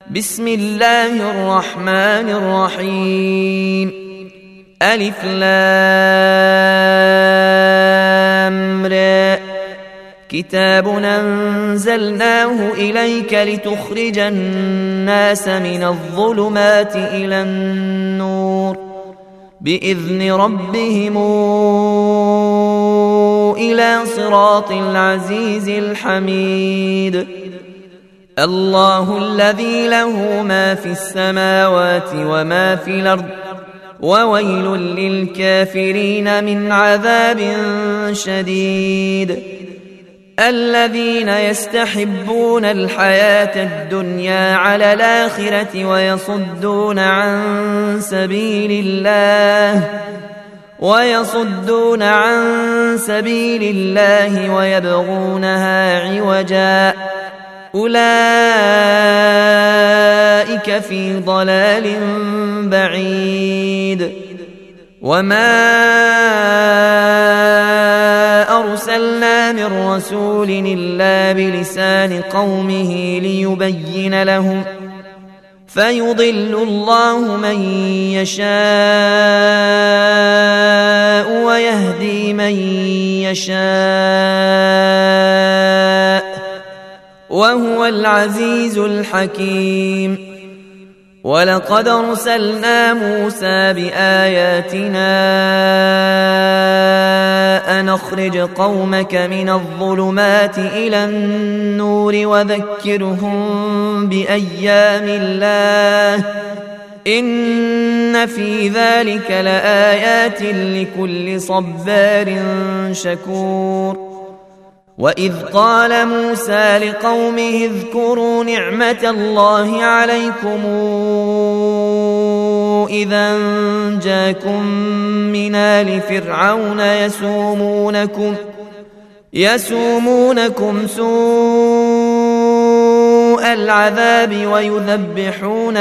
بسم الله الرحمن الرحيم. ألف لام را. كتاب أنزلناه إليك لتخرج الناس من الظلمات إلى النور بإذن ربهم إلى صراط العزيز الحميد. الله الذي له ما في السماوات وما في الأرض وويل للكافرين من عذاب شديد. الذين يستحبون الحياة الدنيا على الآخرة ويصدون عن سبيل الله ويبغونها عوجا أولئك في ضلال بعيد. وما أرسلنا من رسول إلا بلسان قومه ليبين لهم فيضل الله من يشاء ويهدي من يشاء وهو العزيز الحكيم. ولقد أرسلنا موسى بآياتنا أن أخرج قومك من الظلمات إلى النور وذكرهم بأيام الله إن في ذلك لآيات لكل صبار شكور. وإذ قال موسى لقومه اذكروا نعمة الله عليكم إذا جاءكم من آل فرعون يسومونكم سوء العذاب ويذبحون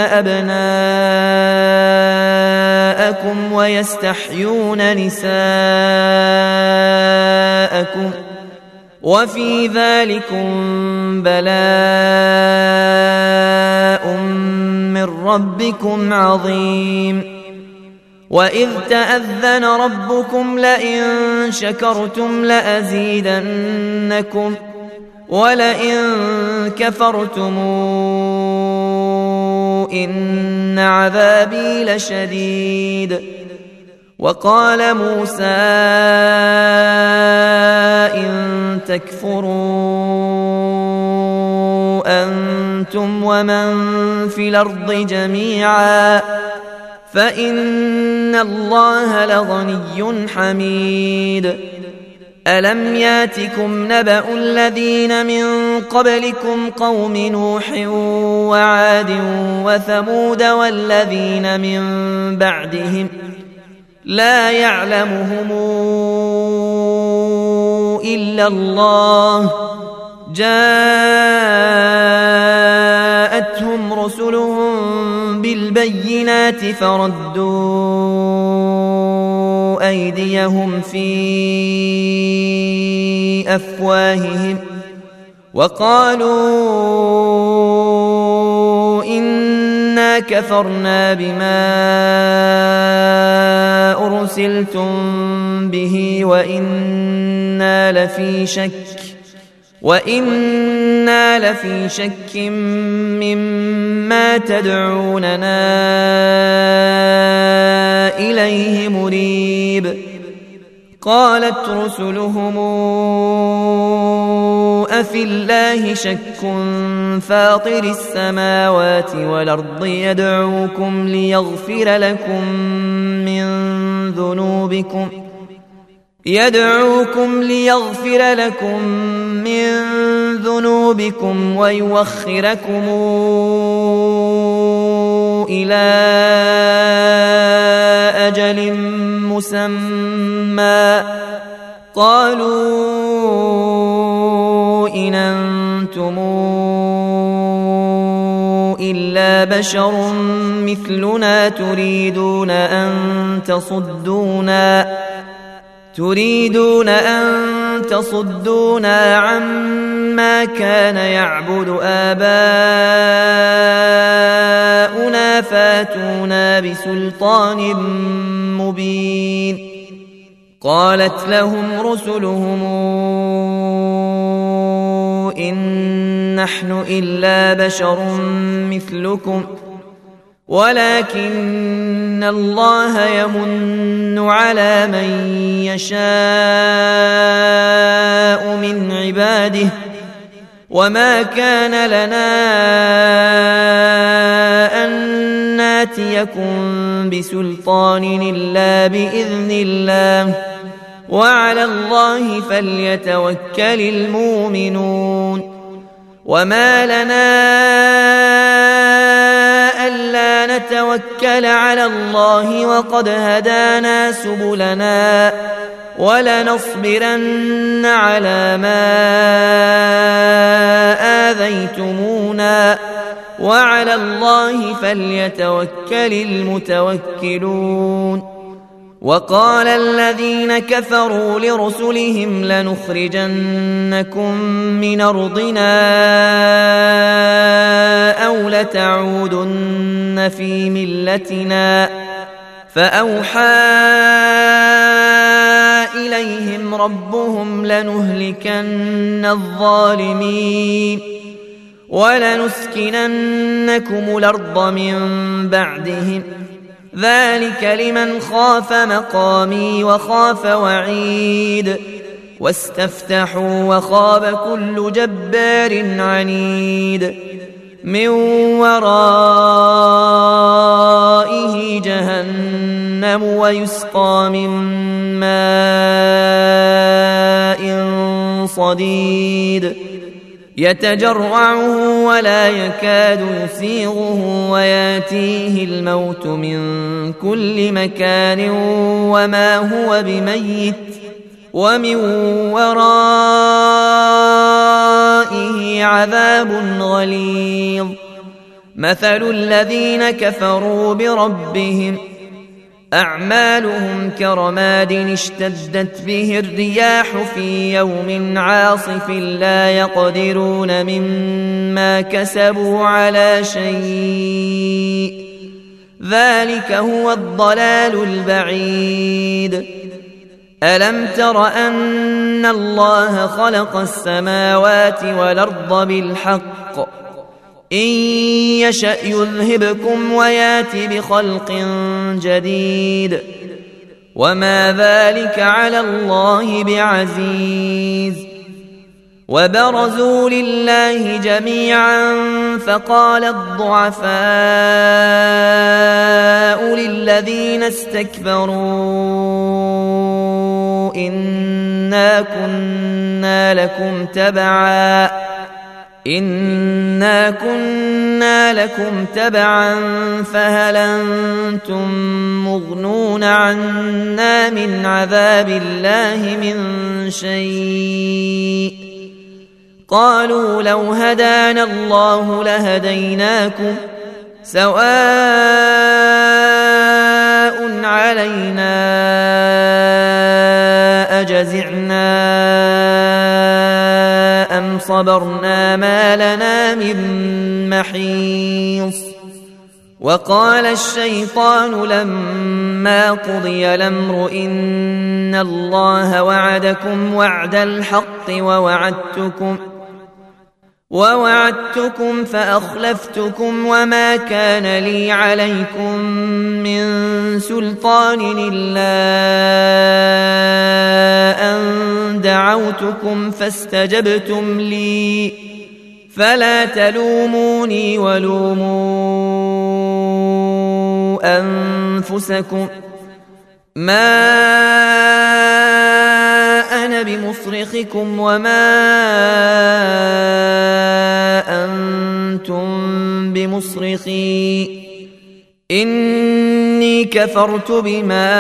أبناءكم ويستحيون نساءكم وفي ذلكم بلاء من ربكم عظيم. وإذ تأذن ربكم لئن شكرتم لأزيدنكم ولئن كفرتم إن عذابي لشديد. وقال موسى إن تكفروا أنتم ومن في الأرض جميعا فإن الله لغني حميد. ألم ياتكم نبأ الذين من قبلكم قوم نوح وعاد وثمود والذين من بعدهم لا يعلمهم إلا الله جاءتهم رسلهم بالبينات فردوا أيديهم في أفواههم وقالوا إنا كفرنا بما أرسلتم به وإنا لفي شك مما تدعوننا إليه مريب. قالت رسلهم أفي الله شك فاطر السماوات والأرض يدعوكم ليغفر لكم من ذنوبكم ويوخركم إلى أجل مسمى قالوا إن أنتم إلا بشر مثلنا تريدون أن تصدونا عما كان يعبد آباؤنا فأتونا بسلطان مبين. قالت لهم رسلهم إن نحن إلا بشر مثلكم ولكن الله يمن على من يشاء من عباده وما كان لنا أن ناتيكم بسلطان إلا بإذن الله وعلى الله فليتوكل المؤمنون. وما لنا ألا نتوكل على الله وقد هدانا سبلنا ولنصبرن على ما آذيتمونا وعلى الله فليتوكل المتوكلون. وقال الذين كفروا لرسلهم لنخرجنكم من أرضنا أو لتعودن في ملتنا فأوحى إليهم ربهم لنهلكن الظالمين ولنسكننكم الأرض من بعدهم ذلك لمن خاف مقامي وخاف وعيد. واستفتحوا وخاب كل جبار عنيد من ورائه جهنم ويسقى من ماء صديد يتجرعه ولا يكاد يسيغه وياتيه الموت من كل مكان وما هو بميت ومن ورائه عذاب غليظ. مثل الذين كفروا بربهم أعمالهم كرماد اشتدت به الرياح في يوم عاصف لا يقدرون مما كسبوا على شيء ذلك هو الضلال البعيد. ألم تر أن الله خلق السماوات والأرض بالحق إن يشأ يذهبكم ويات بخلق جديد وما ذلك على الله بعزيز. وبرزوا لله جميعا فقال الضعفاء للذين استكبروا إنا كنا لكم تبعا فهل أنتم مغنون عنا من عذاب الله من شيء قالوا لو هدانا الله لهديناكم سواء علينا أجزعنا أم صبرنا ما لنا من محيص. وقال الشيطان لما قضي الأمر إن الله وعدكم وعد الحق ووعدتكم فأخلفتكم وما كان لي عليكم من سلطان إلا أن دعوتكم فاستجبتم لي فلا تلوموني ولوموا أنفسكم ما أنا بمصرخكم وما أنتم بمصرخي إني كفرت بما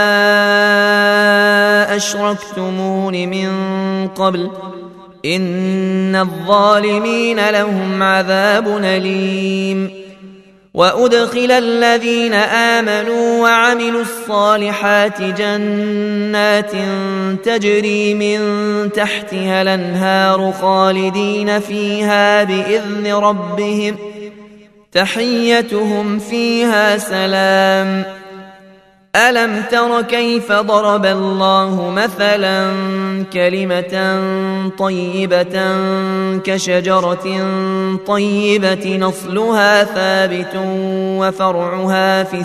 أشركتمون من قبل إن الظالمين لهم عذاب أليم. وأدخل الذين آمنوا وعملوا الصالحات جنات تجري من تحتها الأنهار خالدين فيها بإذن ربهم تحيتهم فيها سلام. ألم تر كيف ضرب الله مثلا كلمة طيبة كشجرة طيبة نصلها ثابت وفرعها في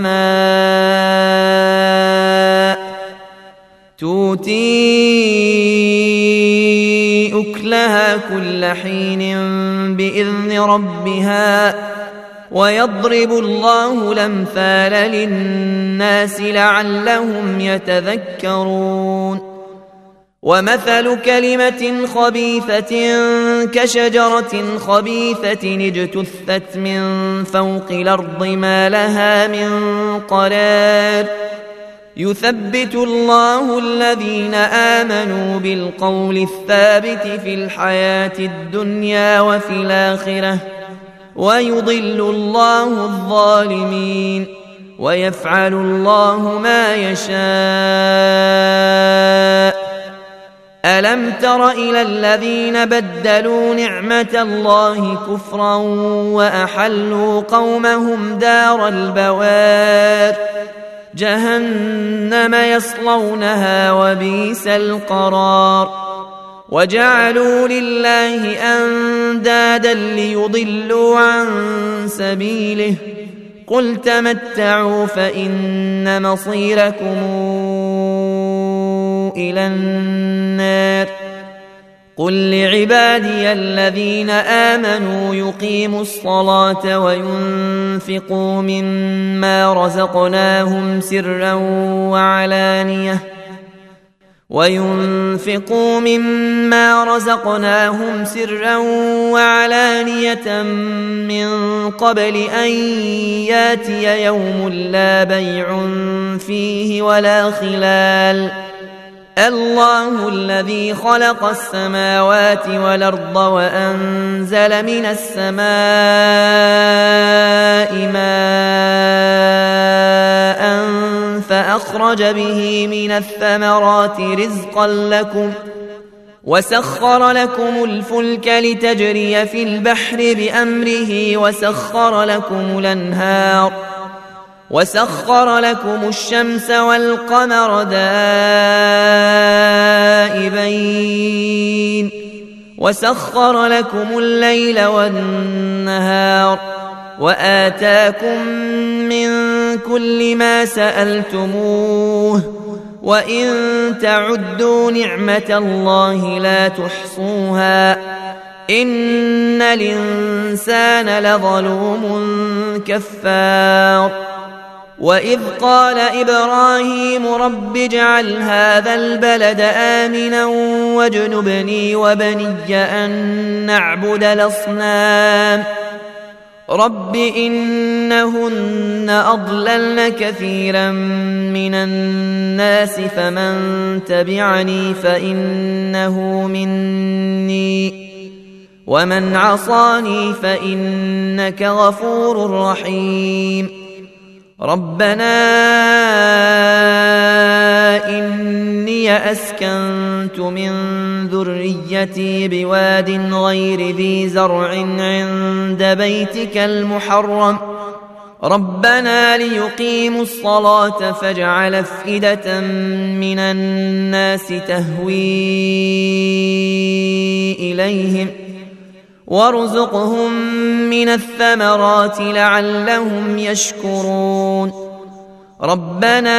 السماء تؤتي أكلها كل حين بإذن ربها ويضرب الله الأمثال للناس لعلهم يتذكرون. ومثل كلمة خبيثة كشجرة خبيثة اجتثت من فوق الأرض ما لها من قرار يثبت الله الذين آمنوا بالقول الثابت في الحياة الدنيا وفي الآخرة ويضل الله الظالمين ويفعل الله ما يشاء. ألم تر إلى الذين بدلوا نعمة الله كفرا وأحلوا قومهم دار البوار جهنم يصلونها وبئس القرار. وجعلوا لله أندادا ليضلوا عن سبيله قل تمتعوا فإن مصيركم إلى النار. قل لعبادي الذين آمنوا يقيموا الصلاة وينفقوا مما رزقناهم سرا وعلانية من قبل أن ياتي يوم لا بيع فيه ولا خلال. الله الذي خلق السماوات والأرض وأنزل من السماء ماء فأخرج به من الثمرات رزقا لكم وسخر لكم الفلك لتجري في البحر بأمره وسخر لكم الشمس والقمر دائبين وسخر لكم الليل والنهار وآتاكم من كل ما سألتموه وإن تعدوا نعمة الله لا تحصوها إن الإنسان لظلوم كفار. وإذ قال إبراهيم رب اجعل هذا البلد آمنا واجنبني وبني أن نعبد الأصنام رب إنهن أضللن كثيرا من الناس فمن تبعني فإنه مني ومن عصاني فإنك غفور رحيم. ربنا إني أسكنت من ذريتي بواد غير ذي زرع عند بيتك المحرم ربنا ليقيموا الصلاة فاجعل أفئدة من الناس تهوي إليهم وارزقهم من الثمرات لعلهم يشكرون. ربنا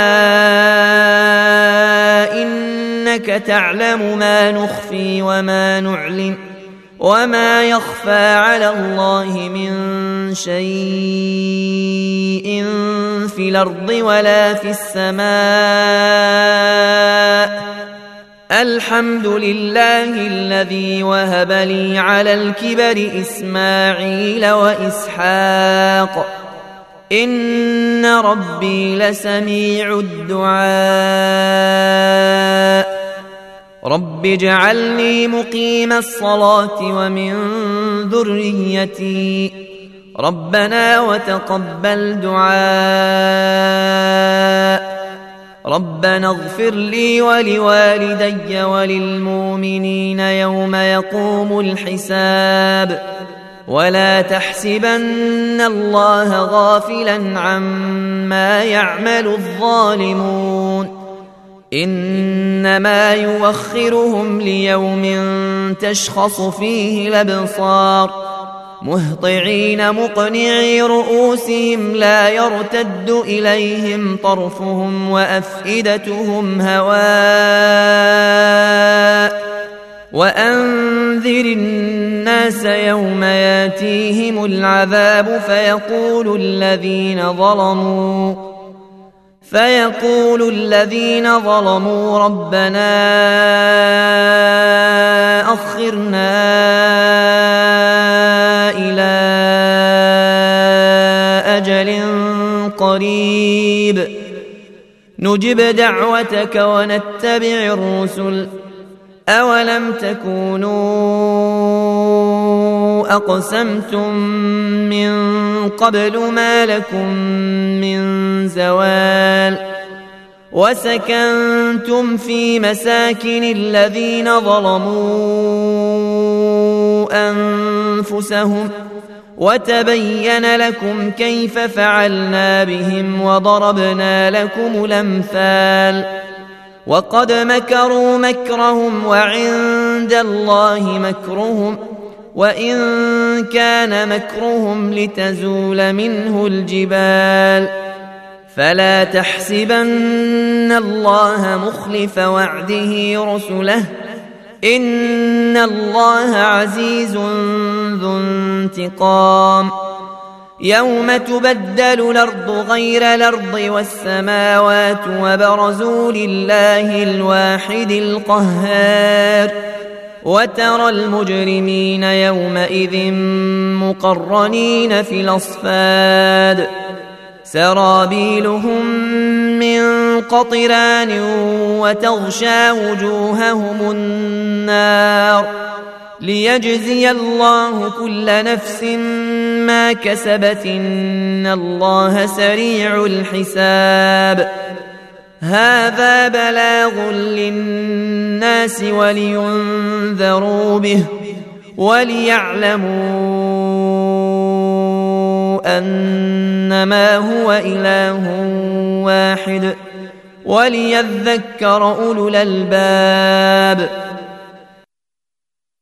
إنك تعلم ما نخفي وما نعلن وما يخفى على الله من شيء في الأرض ولا في السماء. الحمد لله الذي وهب لي على الكبر إسماعيل وإسحاق إن ربي لسميع الدعاء. رب اجعلني مقيم الصلاة ومن ذريتي ربنا وتقبل دعاء. ربنا اغفر لي ولوالدي وللمؤمنين يوم يقوم الحساب. ولا تحسبن الله غافلا عما يعمل الظالمون إنما يوخرهم ليوم تشخص فيه الأبصار مهطعين مقنعي رؤوسهم لا يرتد إليهم طرفهم وأفئدتهم هواء وأنذر الناس يوم ياتيهم العذاب فيقول الذين ظلموا ربنا أخرنا إلى أجل قريب نجب دعوتك ونتبع الرسل أولم تكونوا أقسمتم من قبل ما لكم من زوال وسكنتم في مساكن الذين ظلموا أنفسهم وتبين لكم كيف فعلنا بهم وضربنا لكم الأمثال وقد مكروا مكرهم وعند الله مكرهم وإن كان مكرهم لتزول منه الجبال فلا تحسبن الله مخلف وعده رسله إن الله عزيز ذو انتقام يوم تبدل الأرض غير الأرض والسماوات وبرزوا لله الواحد القهار وترى المجرمين يومئذ مقرنين في الأصفاد سرابيلهم من قطران وتغشى وجوههم النار ليجزي الله كل نفس ما كسبت إن الله سريع الحساب هذا بلاغ للناس ولينذروا به وليعلموا أنما هو إله واحد وليذكر أولو الألباب